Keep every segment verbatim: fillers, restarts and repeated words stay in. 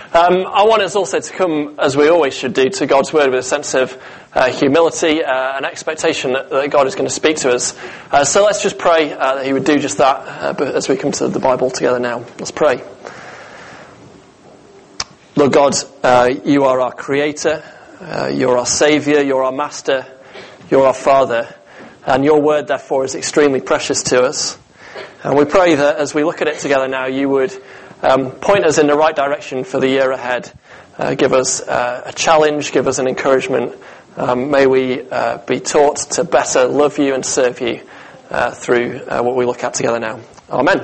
Um, I want us also to come, as we always should do, to God's Word with a sense of uh, humility uh, and expectation that, that God is going to speak to us. Uh, so let's just pray uh, that He would do just that uh, as we come to the Bible together now. Let's pray. Lord God, uh, You are our Creator, uh, You're our Saviour, You're our Master, You're our Father, and Your Word, therefore, is extremely precious to us. And we pray that as we look at it together now, You would Um, point us in the right direction for the year ahead. Uh, give us uh, a challenge, give us an encouragement. Um, may we uh, be taught to better love You and serve You uh, through uh, what we look at together now. Amen.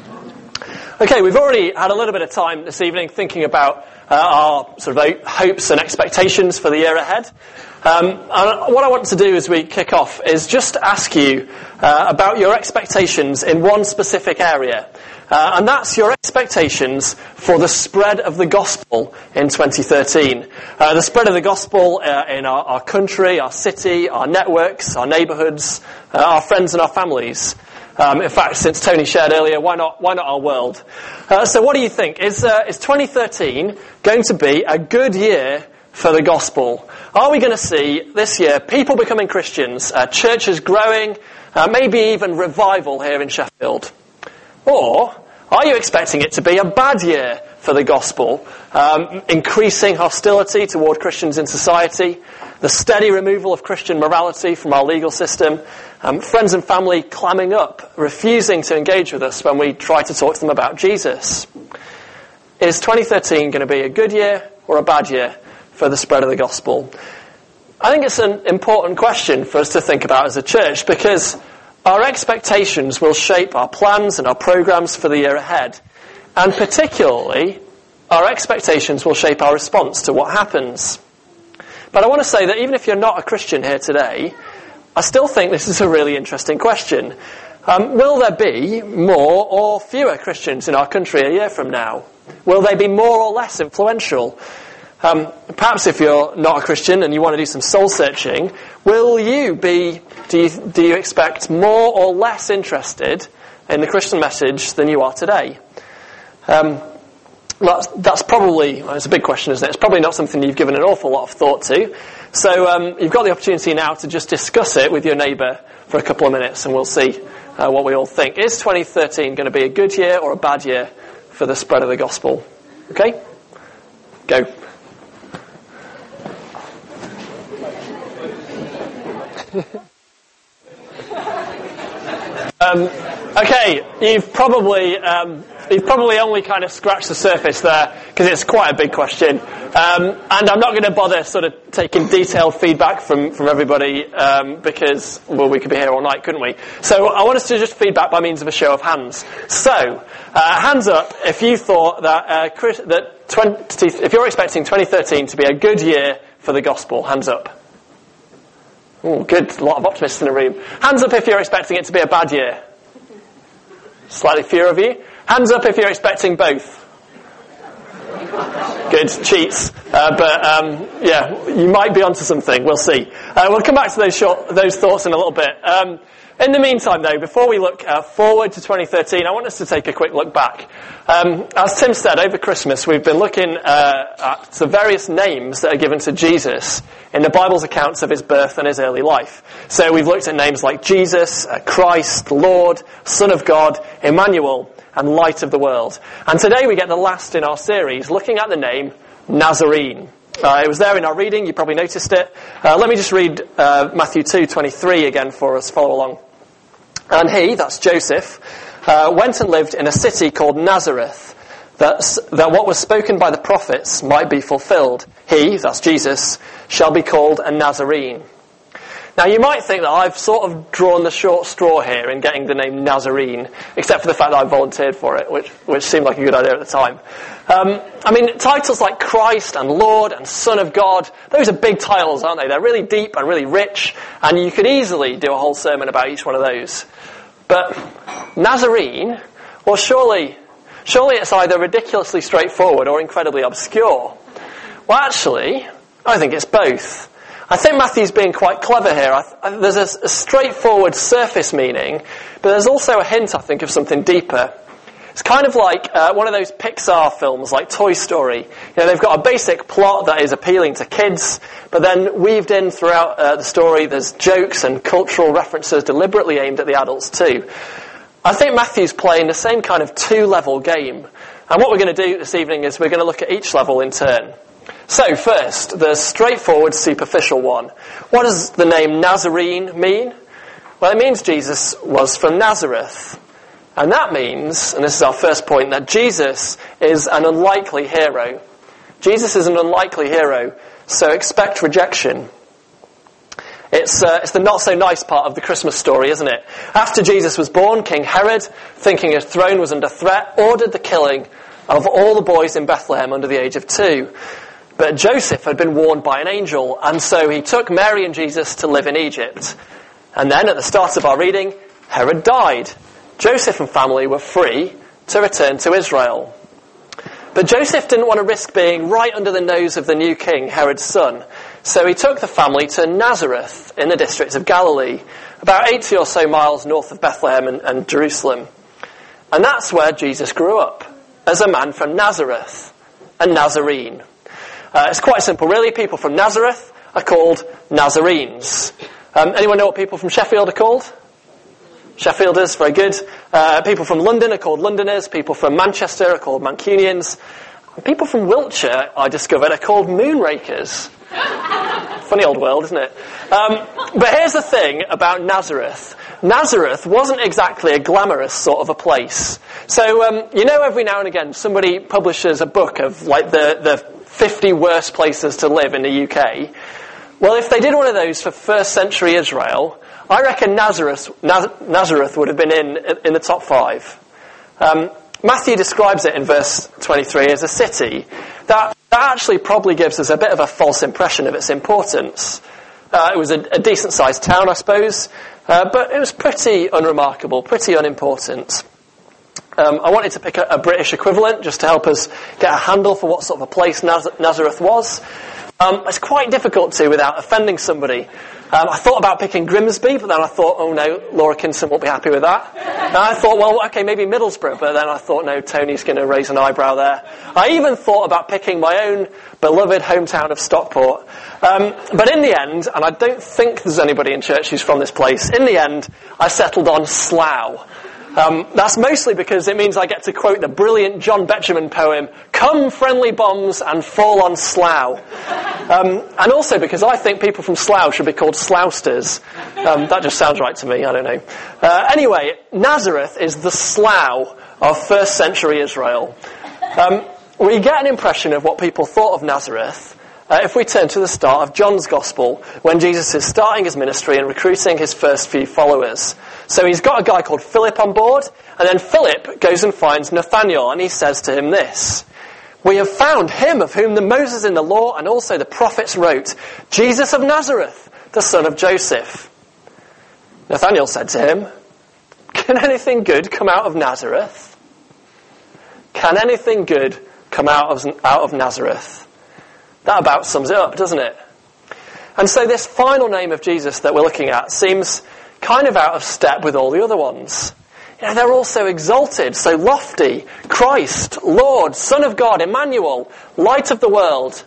Okay, we've already had a little bit of time this evening thinking about uh, our sort of hopes and expectations for the year ahead. Um, and what I want to do as we kick off is just ask you uh, about your expectations in one specific area. Uh, and that's your expectations for the spread of the gospel in twenty thirteen. Uh, the spread of the gospel uh, in our, our country, our city, our networks, our neighbourhoods, uh, our friends and our families. Um, in fact, since Tony shared earlier, why not why not our world? Uh, so what do you think? Is, uh, is twenty thirteen going to be a good year for the gospel? Are we going to see this year people becoming Christians, uh, churches growing, uh, maybe even revival here in Sheffield? Or are you expecting it to be a bad year for the gospel? Um, increasing hostility toward Christians in society, the steady removal of Christian morality from our legal system, um, friends and family clamming up, refusing to engage with us when we try to talk to them about Jesus. Is twenty thirteen going to be a good year or a bad year for the spread of the gospel? I think it's an important question for us to think about as a church, because our expectations will shape our plans and our programs for the year ahead. And particularly, our expectations will shape our response to what happens. But I want to say that even if you're not a Christian here today, I still think this is a really interesting question. Um, will there be more or fewer Christians in our country a year from now? Will they be more or less influential? Um, perhaps if you're not a Christian and you want to do some soul searching, will you be, do you, do you expect more or less interested in the Christian message than you are today? Um, that's, that's probably, well, it's a big question, isn't it? It's probably not something you've given an awful lot of thought to. So um, you've got the opportunity now to just discuss it with your neighbour for a couple of minutes, and we'll see uh, what we all think. Is twenty thirteen going to be a good year or a bad year for the spread of the gospel? Okay? Go. um, okay, you've probably um, you've probably only kind of scratched the surface there, because it's quite a big question, um, and I'm not going to bother sort of taking detailed feedback from from everybody, um, because well, we could be here all night, couldn't we? So I want us to just feedback by means of a show of hands. So uh, hands up if you thought that uh, Chris, that twenty, if you're expecting twenty thirteen to be a good year for the gospel. Hands up. Oh, good. A lot of optimists in the room. Hands up if you're expecting it to be a bad year. Slightly fewer of you. Hands up if you're expecting both. Good. Cheats. Uh, but, um, yeah, you might be onto something. We'll see. Uh, we'll come back to those short, those thoughts in a little bit. Um, in the meantime, though, before we look uh, forward to twenty thirteen, I want us to take a quick look back. Um, as Tim said, over Christmas, we've been looking uh, at the various names that are given to Jesus in the Bible's accounts of his birth and his early life. So we've looked at names like Jesus, uh, Christ, Lord, Son of God, Emmanuel, and Light of the World. And today we get the last in our series, looking at the name Nazarene. Uh, it was there in our reading, you probably noticed it. Uh, let me just read uh, Matthew two twenty-three again for us, follow along. And he, that's Joseph, uh, went and lived in a city called Nazareth, that, that what was spoken by the prophets might be fulfilled. He, that's Jesus, shall be called a Nazarene. Now you might think that I've sort of drawn the short straw here in getting the name Nazarene, except for the fact that I volunteered for it, which, which seemed like a good idea at the time. Um, I mean, titles like Christ and Lord and Son of God, those are big titles, aren't they? They're really deep and really rich, and you could easily do a whole sermon about each one of those. But Nazarene, well surely, surely it's either ridiculously straightforward or incredibly obscure. Well actually, I think it's both. I think Matthew's being quite clever here. I th- I, there's a, a straightforward surface meaning, but there's also a hint, I think, of something deeper. It's kind of like uh, one of those Pixar films like Toy Story. You know, they've got a basic plot that is appealing to kids, but then weaved in throughout uh, the story there's jokes and cultural references deliberately aimed at the adults too. I think Matthew's playing the same kind of two-level game. And what we're going to do this evening is we're going to look at each level in turn. So first, the straightforward, superficial one. What does the name Nazarene mean? Well, it means Jesus was from Nazareth. And that means, and this is our first point, that Jesus is an unlikely hero. Jesus is an unlikely hero, so expect rejection. It's, uh, it's the not-so-nice part of the Christmas story, isn't it? After Jesus was born, King Herod, thinking his throne was under threat, ordered the killing of all the boys in Bethlehem under the age of two. But Joseph had been warned by an angel, and so he took Mary and Jesus to live in Egypt. And then, at the start of our reading, Herod died. Joseph and family were free to return to Israel. But Joseph didn't want to risk being right under the nose of the new king, Herod's son. So he took the family to Nazareth in the district of Galilee, about eighty or so miles north of Bethlehem and, and Jerusalem. And that's where Jesus grew up, as a man from Nazareth, a Nazarene. Uh, it's quite simple, really. People from Nazareth are called Nazarenes. Um, anyone know what people from Sheffield are called? Sheffielders, very good. Uh, people from London are called Londoners. People from Manchester are called Mancunians. And people from Wiltshire, I discovered, are called Moonrakers. Funny old world, isn't it? Um, but here's the thing about Nazareth. Nazareth wasn't exactly a glamorous sort of a place. So, um, you know, every now and again somebody publishes a book of like the, the fifty worst places to live in the U K. Well, if they did one of those for first century Israel, I reckon Nazareth, Naz- Nazareth would have been in in the top five. Um, Matthew describes it in verse twenty-three as a city that, that actually probably gives us a bit of a false impression of its importance. Uh, it was a, a decent-sized town, I suppose, uh, but it was pretty unremarkable, pretty unimportant. Um, I wanted to pick a, a British equivalent just to help us get a handle for what sort of a place Naz- Nazareth was. Um, it's quite difficult to without offending somebody. Um, I thought about picking Grimsby, but then I thought, oh no, Laura Kinson won't be happy with that. And I thought, well, okay, maybe Middlesbrough, but then I thought, no, Tony's going to raise an eyebrow there. I even thought about picking my own beloved hometown of Stockport. Um, but in the end, and I don't think there's anybody in church who's from this place, in the end, I settled on Slough. Um, that's mostly because it means I get to quote the brilliant John Betjeman poem, "Come friendly bombs and fall on Slough." Um, and also because I think people from Slough should be called Sloughsters. Um, that just sounds right to me, I don't know. Uh, anyway, Nazareth is the Slough of first century Israel. Um, we get an impression of what people thought of Nazareth Uh, if we turn to the start of John's Gospel, when Jesus is starting his ministry and recruiting his first few followers. So he's got a guy called Philip on board, and then Philip goes and finds Nathanael, and he says to him this: "We have found him of whom the Moses in the law and also the prophets wrote, Jesus of Nazareth, the son of Joseph." Nathanael said to him, "Can anything good come out of Nazareth? Can anything good come out of, out of Nazareth?" That about sums it up, doesn't it? And so this final name of Jesus that we're looking at seems kind of out of step with all the other ones. You know, they're all so exalted, so lofty. Christ, Lord, Son of God, Emmanuel, Light of the world.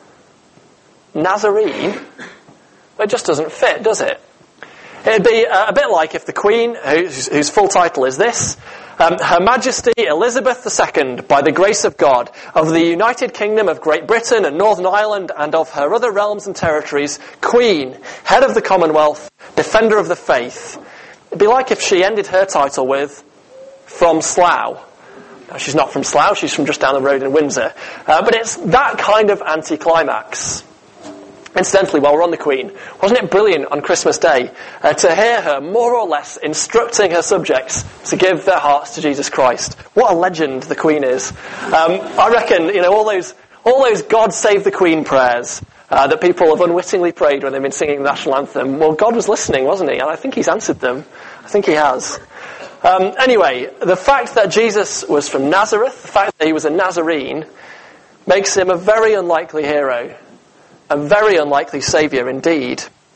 Nazarene? It just doesn't fit, does it? It'd be uh, a bit like if the Queen, whose, whose full title is this, Um, Her Majesty Elizabeth the Second, by the grace of God, of the United Kingdom of Great Britain and Northern Ireland and of her other realms and territories, Queen, Head of the Commonwealth, Defender of the Faith. It'd be like if she ended her title with, from Slough. No, she's not from Slough, she's from just down the road in Windsor. Uh, but it's that kind of anticlimax. Incidentally, while we're on the Queen, wasn't it brilliant on Christmas Day uh, to hear her more or less instructing her subjects to give their hearts to Jesus Christ? What a legend the Queen is. Um, I reckon, you know, all those all those God Save the Queen prayers uh, that people have unwittingly prayed when they've been singing the national anthem, well, God was listening, wasn't he? And I think he's answered them. I think he has. Um, anyway, the fact that Jesus was from Nazareth, the fact that he was a Nazarene, makes him a very unlikely hero. A very unlikely saviour indeed.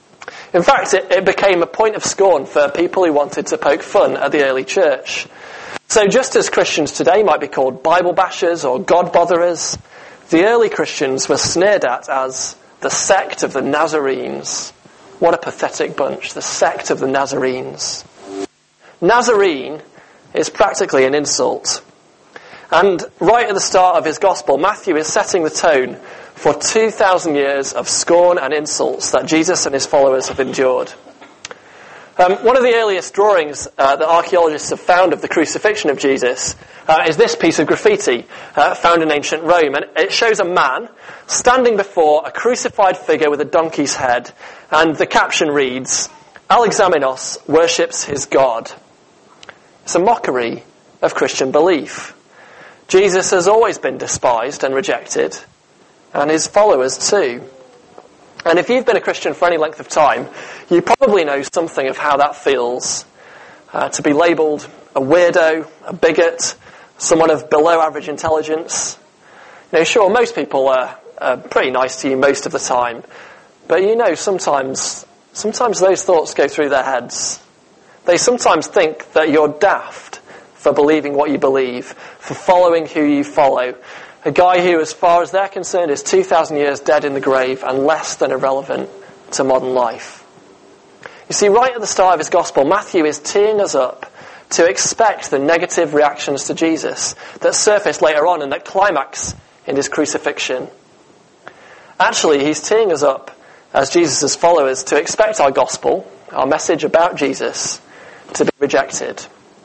In fact, it, it became a point of scorn for people who wanted to poke fun at the early church. So just as Christians today might be called Bible bashers or God botherers, the early Christians were sneered at as the sect of the Nazarenes. What a pathetic bunch, the sect of the Nazarenes. Nazarene is practically an insult. And right at the start of his gospel, Matthew is setting the tone for two thousand years of scorn and insults that Jesus and his followers have endured. Um, one of the earliest drawings uh, that archaeologists have found of the crucifixion of Jesus uh, is this piece of graffiti uh, found in ancient Rome. And it shows a man standing before a crucified figure with a donkey's head. And the caption reads, "Alexamenos worships his God." It's a mockery of Christian belief. Jesus has always been despised and rejected, and his followers too. And if you've been a Christian for any length of time, you probably know something of how that feels. Uh, to be labelled a weirdo, a bigot, someone of below average intelligence. You know, sure, most people are, are pretty nice to you most of the time, but you know, sometimes, sometimes those thoughts go through their heads. They sometimes think that you're daft for believing what you believe, for following who you follow. A guy who, as far as they're concerned, is two thousand years dead in the grave and less than irrelevant to modern life. You see, right at the start of his gospel, Matthew is teeing us up to expect the negative reactions to Jesus that surface later on and that climax in his crucifixion. Actually, he's teeing us up as Jesus' followers to expect our gospel, our message about Jesus, to be rejected.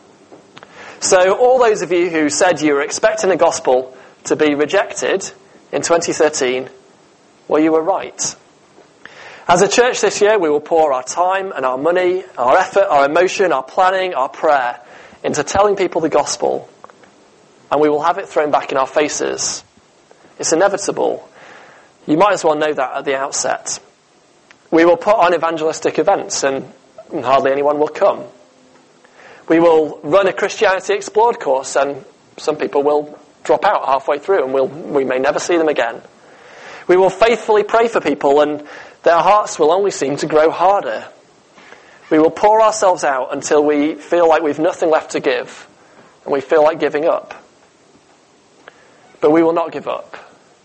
So all those of you who said you were expecting the gospel to be rejected in twenty thirteen, well, you were right. As a church this year, we will pour our time and our money, our effort, our emotion, our planning, our prayer into telling people the gospel, and we will have it thrown back in our faces. It's inevitable. You might as well know that at the outset. We will put on evangelistic events and hardly anyone will come. We will run a Christianity Explored course and some people will drop out halfway through and we'll, we may never see them again. We will faithfully pray for people and their hearts will only seem to grow harder. We will pour ourselves out until we feel like we've nothing left to give and we feel like giving up. But we will not give up.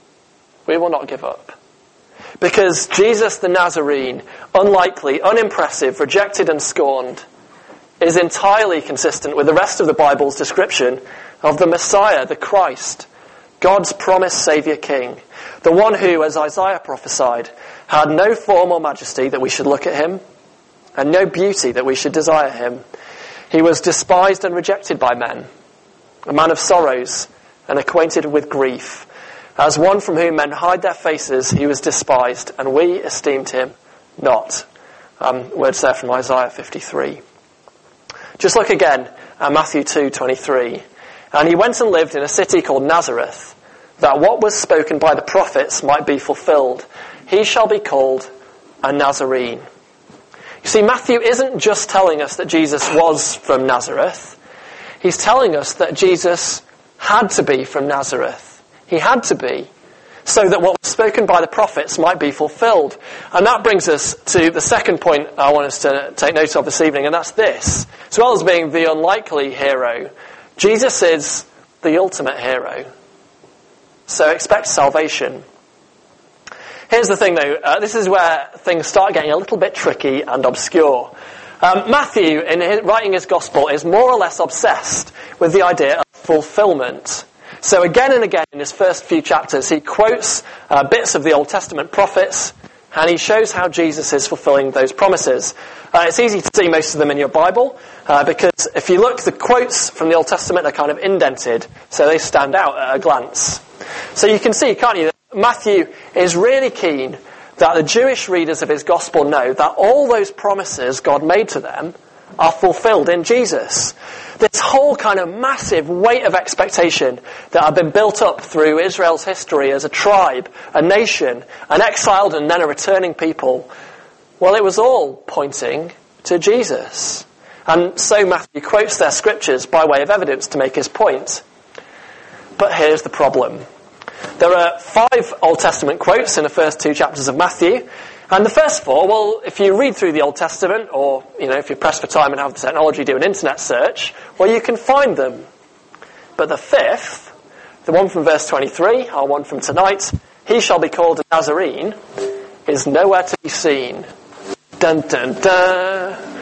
We will not give up. Because Jesus the Nazarene, unlikely, unimpressive, rejected and scorned, is entirely consistent with the rest of the Bible's description of the Messiah, the Christ, God's promised Saviour King, the one who, as Isaiah prophesied, had no form or majesty that we should look at him, and no beauty that we should desire him. He was despised and rejected by men, a man of sorrows and acquainted with grief. As one from whom men hide their faces, he was despised, and we esteemed him not. Um, words there from Isaiah fifty-three. Just look again at Matthew two twenty-three. And he went and lived in a city called Nazareth, that what was spoken by the prophets might be fulfilled. He shall be called a Nazarene. You see, Matthew isn't just telling us that Jesus was from Nazareth. He's telling us that Jesus had to be from Nazareth. He had to be, so that what was spoken by the prophets might be fulfilled. And that brings us to the second point I want us to take note of this evening, and that's this. As well as being the unlikely hero, Jesus is the ultimate hero. So expect salvation. Here's the thing though, uh, this is where things start getting a little bit tricky and obscure. Um, Matthew, in his, writing his gospel, is more or less obsessed with the idea of fulfillment. So again and again in his first few chapters, he quotes uh, bits of the Old Testament prophets, and he shows how Jesus is fulfilling those promises. Uh, it's easy to see most of them in your Bible, uh, because if you look, the quotes from the Old Testament are kind of indented, so they stand out at a glance. So you can see, can't you, that Matthew is really keen that the Jewish readers of his gospel know that all those promises God made to them are fulfilled in Jesus. This whole kind of massive weight of expectation that had been built up through Israel's history as a tribe, a nation, an exiled and then a returning people, well, it was all pointing to Jesus. And so Matthew quotes their scriptures by way of evidence to make his point. But here's the problem. There are five Old Testament quotes in the first two chapters of Matthew, And the first four, well, if you read through the Old Testament, or, you know, if you're pressed for time and have the technology, do an internet search, well, you can find them. But the fifth, the one from verse twenty-three, our one from tonight, he shall be called a Nazarene, is nowhere to be seen. Dun, dun, dun.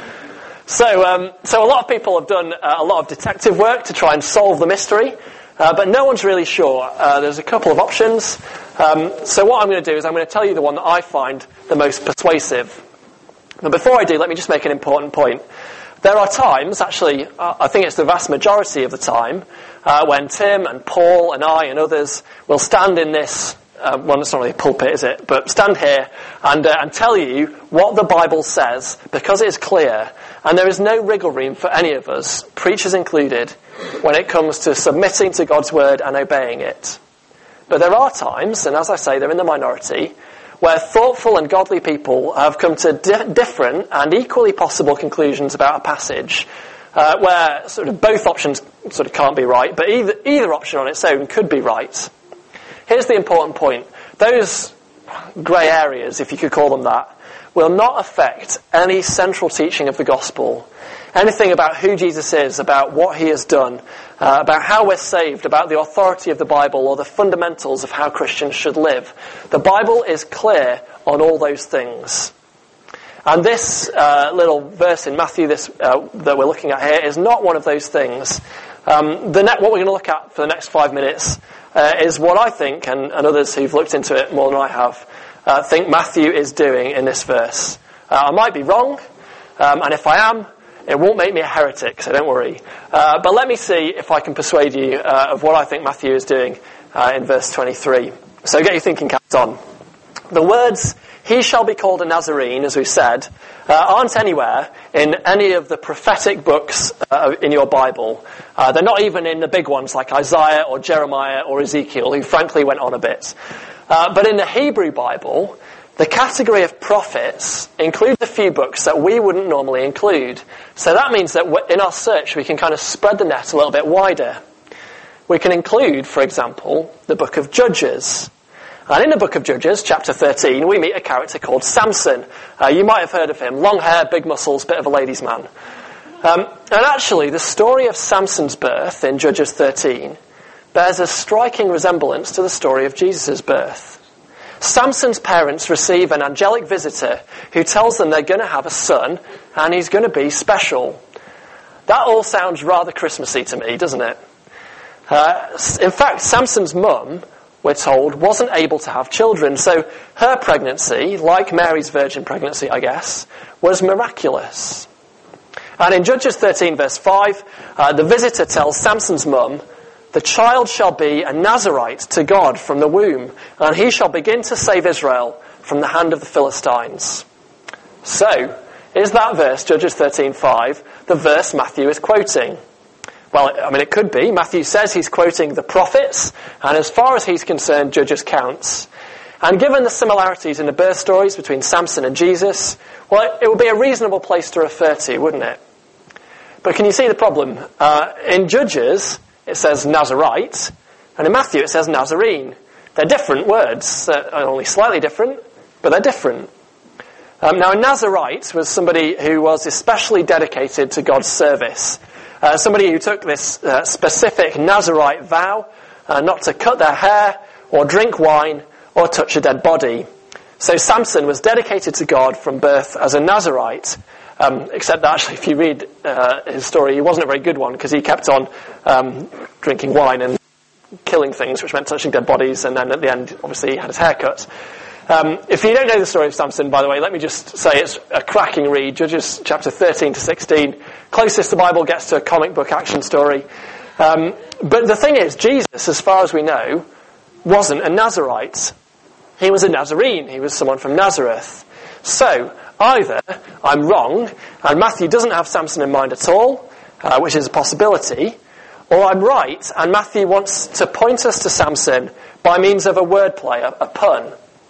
So, um, so a lot of people have done uh, a lot of detective work to try and solve the mystery, uh, but no one's really sure. Uh, there's a couple of options. Um, so what I'm going to do is I'm going to tell you the one that I find the most persuasive. But before I do, let me just make an important point. There are times, actually, uh, I think it's the vast majority of the time, uh, when Tim and Paul and I and others will stand in this, uh, well, it's not really a pulpit, is it? But stand here and, uh, and tell you what the Bible says, because it is clear, and there is no wriggle room for any of us, preachers included, when it comes to submitting to God's word and obeying it. But there are times, and as I say, they're in the minority, where thoughtful and godly people have come to di- different and equally possible conclusions about a passage, uh, where sort of both options sort of can't be right, but either, either option on its own could be right. Here's the important point. Those grey areas, if you could call them that, will not affect any central teaching of the gospel. Anything about who Jesus is, about what he has done, uh, about how we're saved, about the authority of the Bible, or the fundamentals of how Christians should live. The Bible is clear on all those things. And this uh, little verse in Matthew this, uh, that we're looking at here is not one of those things. Um, the ne- what we're going to look at for the next five minutes uh, is what I think, and, and others who've looked into it more than I have, uh, think Matthew is doing in this verse. Uh, I might be wrong, um, and if I am, it won't make me a heretic, so don't worry. Uh, but let me see if I can persuade you uh, of what I think Matthew is doing uh, in verse twenty-three. So get your thinking caps on. The words, he shall be called a Nazarene, as we've said, uh, aren't anywhere in any of the prophetic books uh, in your Bible. Uh, they're not even in the big ones like Isaiah or Jeremiah or Ezekiel, who frankly went on a bit. Uh, but in the Hebrew Bible, the category of prophets includes a few books that we wouldn't normally include. So that means that in our search we can kind of spread the net a little bit wider. We can include, for example, the book of Judges. And in the book of Judges, chapter thirteen, we meet a character called Samson. Uh, you might have heard of him. Long hair, big muscles, bit of a ladies' man. Um, and actually, the story of Samson's birth in Judges thirteen bears a striking resemblance to the story of Jesus' birth. Samson's parents receive an angelic visitor who tells them they're going to have a son and he's going to be special. That all sounds rather Christmassy to me, doesn't it? Uh, in fact, Samson's mum, we're told, wasn't able to have children, so her pregnancy, like Mary's virgin pregnancy, I guess, was miraculous. And in Judges thirteen verse five, uh, the visitor tells Samson's mum, the child shall be a Nazarite to God from the womb, and he shall begin to save Israel from the hand of the Philistines. So, is that verse, Judges thirteen five, the verse Matthew is quoting? Well, I mean, it could be. Matthew says he's quoting the prophets, and as far as he's concerned, Judges counts. And given the similarities in the birth stories between Samson and Jesus, well, it would be a reasonable place to refer to, wouldn't it? But can you see the problem? Uh, in Judges, it says Nazarite, and in Matthew it says Nazarene. They're different words, uh, only slightly different, but they're different. Um, now, a Nazarite was somebody who was especially dedicated to God's service. Uh, somebody who took this uh, specific Nazarite vow uh, not to cut their hair, or drink wine, or touch a dead body. So Samson was dedicated to God from birth as a Nazarite. Um, except that actually, if you read uh, his story, he wasn't a very good one, because he kept on um, drinking wine and killing things, which meant touching dead bodies, and then at the end, obviously, he had his hair cut. Um, if you don't know the story of Samson, by the way, let me just say it's a cracking read. Judges chapter thirteen to sixteen. Closest the Bible gets to a comic book action story. Um, but the thing is, Jesus, as far as we know, wasn't a Nazarite. He was a Nazarene. He was someone from Nazareth. So, either I'm wrong, and Matthew doesn't have Samson in mind at all, uh, which is a possibility, or I'm right, and Matthew wants to point us to Samson by means of a wordplay, a, a pun.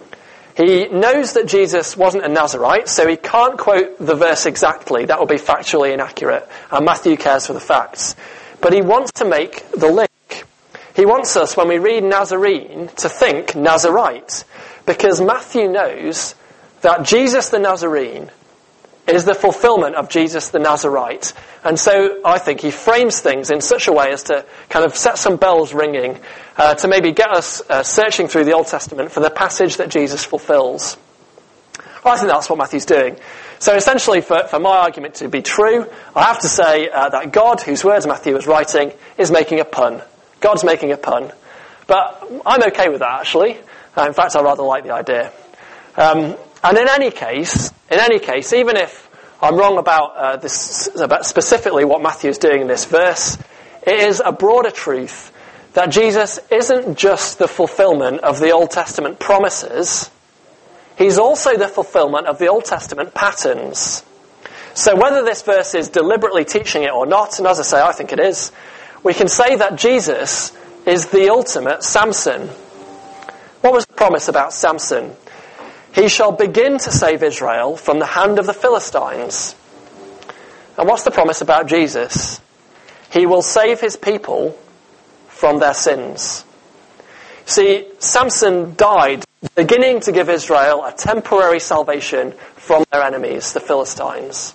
He knows that Jesus wasn't a Nazarite, so he can't quote the verse exactly. That would be factually inaccurate, and Matthew cares for the facts. But he wants to make the link. He wants us, when we read Nazarene, to think Nazarite, because Matthew knows that Jesus the Nazarene is the fulfillment of Jesus the Nazarite. And so I think he frames things in such a way as to kind of set some bells ringing, uh, to maybe get us uh, searching through the Old Testament for the passage that Jesus fulfills. Well, I think that's what Matthew's doing. So essentially, for, for my argument to be true, I have to say uh, that God, whose words Matthew is writing, is making a pun. God's making a pun. But I'm okay with that, actually. Uh, in fact, I rather like the idea. Um, and in any case, in any case, even if I'm wrong about uh, this, about specifically what Matthew is doing in this verse, it is a broader truth that Jesus isn't just the fulfillment of the Old Testament promises. He's also the fulfillment of the Old Testament patterns. So whether this verse is deliberately teaching it or not, and as I say, I think it is, we can say that Jesus is the ultimate Samson. What was the promise about Samson? He shall begin to save Israel from the hand of the Philistines. And what's the promise about Jesus? He will save his people from their sins. See, Samson died beginning to give Israel a temporary salvation from their enemies, the Philistines.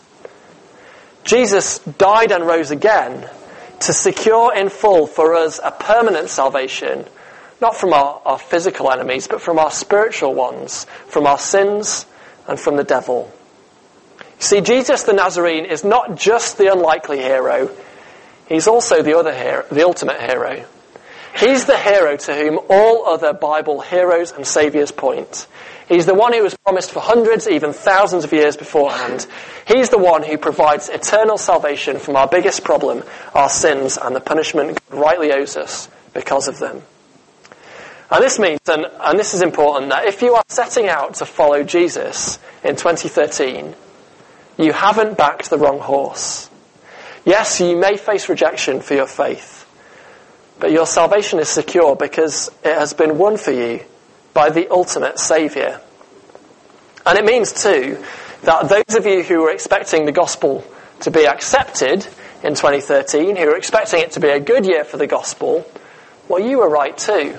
Jesus died and rose again to secure in full for us a permanent salvation, not from our, our physical enemies, but from our spiritual ones, from our sins and from the devil. You see, Jesus the Nazarene is not just the unlikely hero, he's also the other hero, the ultimate hero. He's the hero to whom all other Bible heroes and saviours point. He's the one who was promised for hundreds, even thousands of years beforehand. He's the one who provides eternal salvation from our biggest problem, our sins, and the punishment God rightly owes us because of them. And this means, and, and this is important, that if you are setting out to follow Jesus in twenty thirteen, you haven't backed the wrong horse. Yes, you may face rejection for your faith, but your salvation is secure because it has been won for you by the ultimate Saviour. And it means too that those of you who were expecting the gospel to be accepted in twenty thirteen, who were expecting it to be a good year for the gospel, well, you were right too.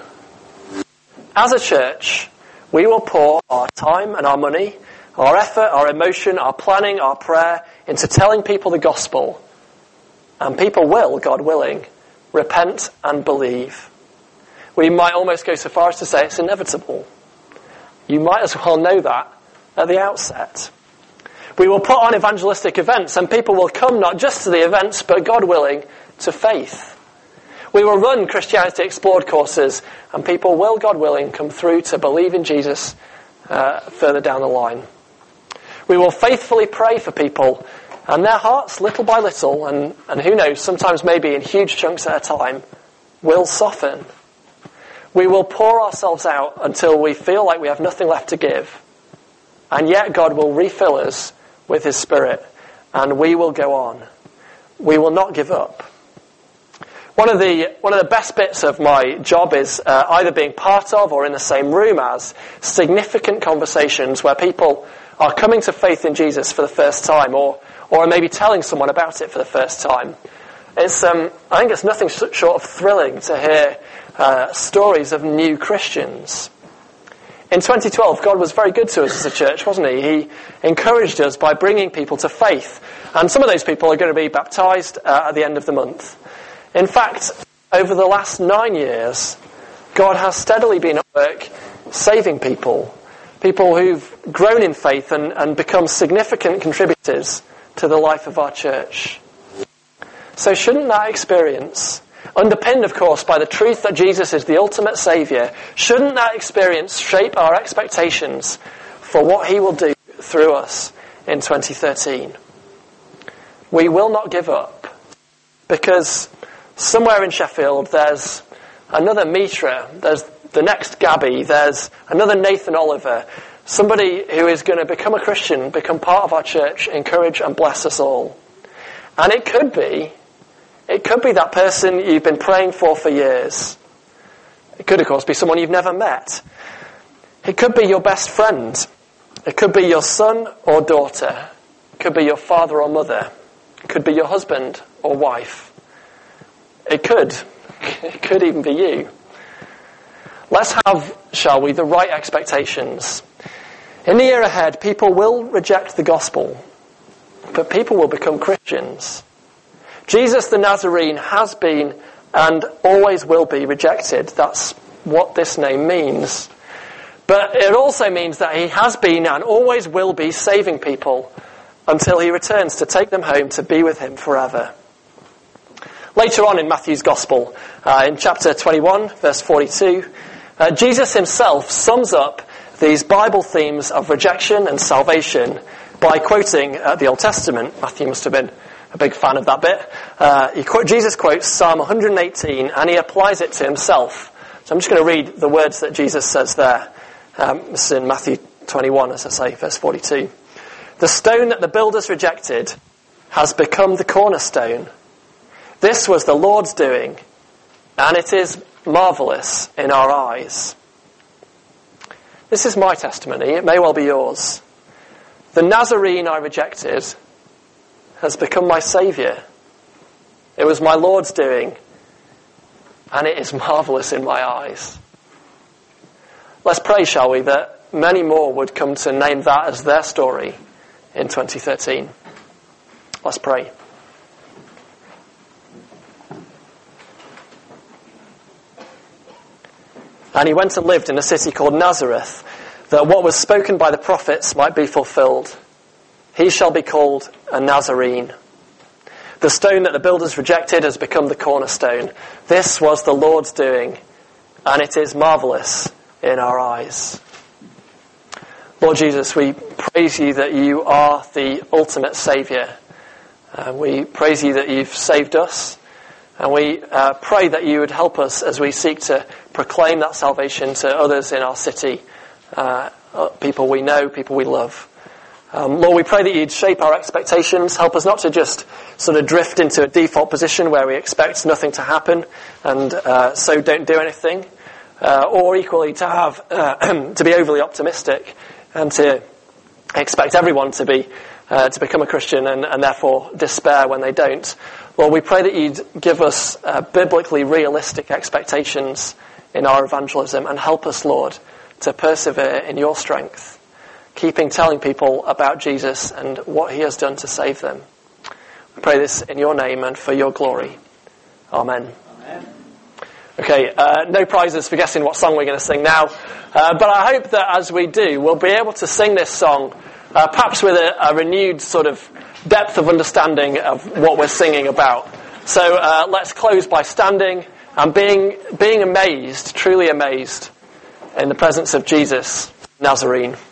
As a church, we will pour our time and our money, our effort, our emotion, our planning, our prayer into telling people the gospel. And people will, God willing, repent and believe. We might almost go so far as to say it's inevitable. You might as well know that at the outset. We will put on evangelistic events and people will come not just to the events, but God willing, to faith. We will run Christianity Explored courses and people will, God willing, come through to believe in Jesus uh, further down the line. We will faithfully pray for people and their hearts, little by little, and, and who knows, sometimes maybe in huge chunks at a time, will soften. We will pour ourselves out until we feel like we have nothing left to give. And yet God will refill us with his Spirit and we will go on. We will not give up. One of the one of the best bits of my job is uh, either being part of or in the same room as significant conversations where people are coming to faith in Jesus for the first time, or or maybe telling someone about it for the first time. It's um, I think it's nothing short of thrilling to hear uh, stories of new Christians. In twenty twelve, God was very good to us as a church, wasn't he? He encouraged us by bringing people to faith, and some of those people are going to be baptised uh, at the end of the month. In fact, over the last nine years, God has steadily been at work saving people, people who've grown in faith and, and become significant contributors to the life of our church. So shouldn't that experience, underpinned of course by the truth that Jesus is the ultimate Saviour, shouldn't that experience shape our expectations for what he will do through us in twenty thirteen? We will not give up, because somewhere in Sheffield there's another Mitra, there's the next Gabby, there's another Nathan Oliver, somebody who is going to become a Christian, become part of our church, encourage and bless us all. And it could be, it could be that person you've been praying for for years. It could, of course, be someone you've never met. It could be your best friend. It could be your son or daughter. It could be your father or mother. It could be your husband or wife. It could. It could even be you. Let's have, shall we, the right expectations. In the year ahead, people will reject the gospel, but people will become Christians. Jesus the Nazarene has been and always will be rejected. That's what this name means. But it also means that he has been and always will be saving people until he returns to take them home to be with him forever. Later on in Matthew's Gospel, uh, in chapter twenty-one, verse forty-two, uh, Jesus himself sums up these Bible themes of rejection and salvation by quoting uh, the Old Testament. Matthew must have been a big fan of that bit. Uh, he quote, Jesus quotes Psalm one hundred eighteen and he applies it to himself. So I'm just going to read the words that Jesus says there. Um, this is in Matthew twenty-one, as I say, verse forty-two. The stone that the builders rejected has become the cornerstone. This was the Lord's doing, and it is marvellous in our eyes. This is my testimony. It may well be yours. The Nazarene I rejected has become my saviour. It was my Lord's doing, and it is marvellous in my eyes. Let's pray, shall we, that many more would come to name that as their story in twenty thirteen. Let's pray. And he went and lived in a city called Nazareth, that what was spoken by the prophets might be fulfilled. He shall be called a Nazarene. The stone that the builders rejected has become the cornerstone. This was the Lord's doing, and it is marvellous in our eyes. Lord Jesus, we praise you that you are the ultimate saviour. Uh, we praise you that you've saved us. And we uh, pray that you would help us as we seek to proclaim that salvation to others in our city, uh, people we know, people we love. Um, Lord, we pray that you'd shape our expectations, help us not to just sort of drift into a default position where we expect nothing to happen and uh, so don't do anything, uh, or equally to have uh, to be overly optimistic and to expect everyone to be uh, to become a Christian and, and therefore despair when they don't. Lord, we pray that you'd give us uh, biblically realistic expectations in our evangelism and help us, Lord, to persevere in your strength, keeping telling people about Jesus and what he has done to save them. We pray this in your name and for your glory. Amen. Amen. Okay, uh, no prizes for guessing what song we're going to sing now, uh, but I hope that as we do, we'll be able to sing this song uh, perhaps with a, a renewed sort of depth of understanding of what we're singing about. So uh, let's close by standing and being being amazed, truly amazed, in the presence of Jesus, Nazarene.